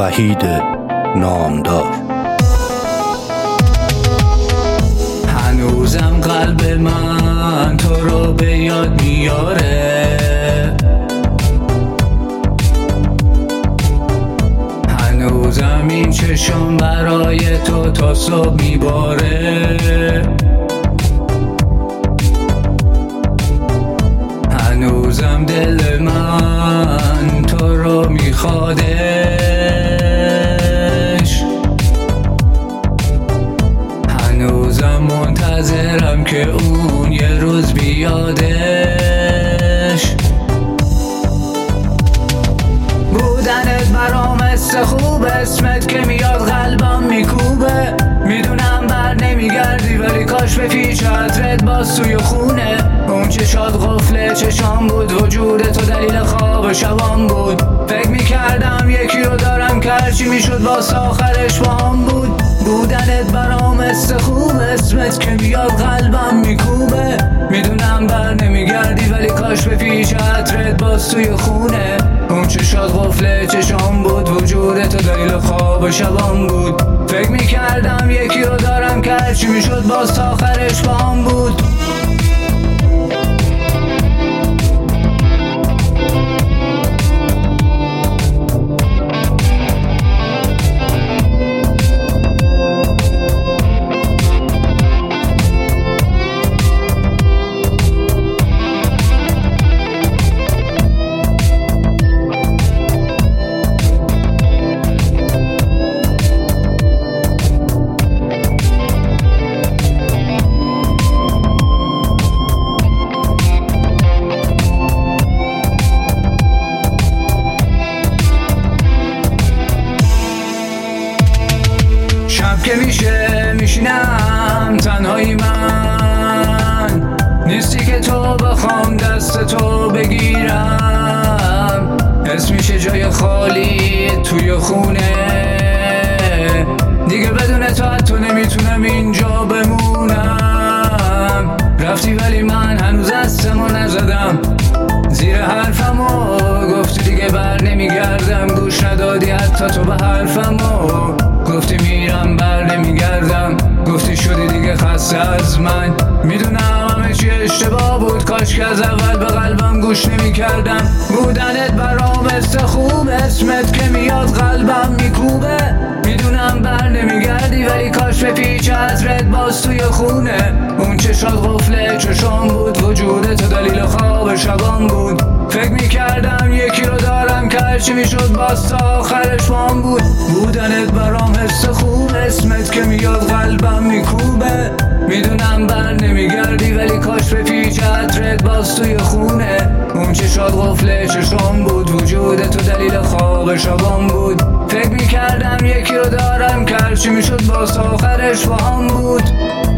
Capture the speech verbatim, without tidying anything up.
وحید نامدار. هنوزم قلب من تو رو به یاد میاره، هنوزم این چشم برای تو تا صبح میباره، هنوزم دل من تو رو میخوادش، هنوزم منتظرم که اون یه روز بیادش. بودنت برام مثل خوب، اسمت که میاد قلبم میکوبه، میدونم بر نمیگردی ولی کاش به پیچ عطرت باز توی خونه. اون چشات قفل چشام بود، وجود تو دلیل خواب شبام بود، فکر میکردم یکی رو دارم که هرچی میشد باز آخرش با هم بود. بودنت برام مثل خوب، اسمت که میاد قلبم میکوبه، میدونم بر نمیگردی ولی کاش به پیچ عطرت باز توی خونه. اون چشات قفل چشام بود، وجود تو دلیل خواب شبام بود، فکر میکردم یکی رو دارم که هرچی میشد باز تا آخرش با هم بود. شب که میشه میشینم تنهایی، من نیستی که تو بخوام دست تو بگیرم، حس میشه جای خالی توی خونه، دیگه بدون تو حتی نمیتونم اینجا بمونم. رفتی ولی من هنوز دستمو نزدم زیر حرفمو، گفتی دیگه بر نمیگردم، گوش ندادی حتی تو به حرفمو، گفتی میرم بر نمیگردم، گفتی شدی دیگه خسته از من. میدونم همه چی اشتباه بود، کاش که از اول به قلبم گوش نمیکردم. بودنت برام مثل خوب، اسمت که میاد قلبم میکوبه، میدونم بر نمیگردی ولی کاش به پیچ عطرت باز توی خونه. اون چشات قفل چشام بود، وجود تو دلیل خواب شبام بود، فکر میکردم یکی رو دارم که هرچی میشد باز تا آخرش بام بود. بودنت برام حس خوب، اسمت که میاد قلبم میکوبه، میدونم بر نمیگردی ولی کاش به پیچ عطرت باز توی خونه. اون چشات قفل چشام بود، وجود تو دلیل خواب شبام بود، فکر میکردم یکی رو دارم که هرچی میشد باز تا آخرش با هم بود.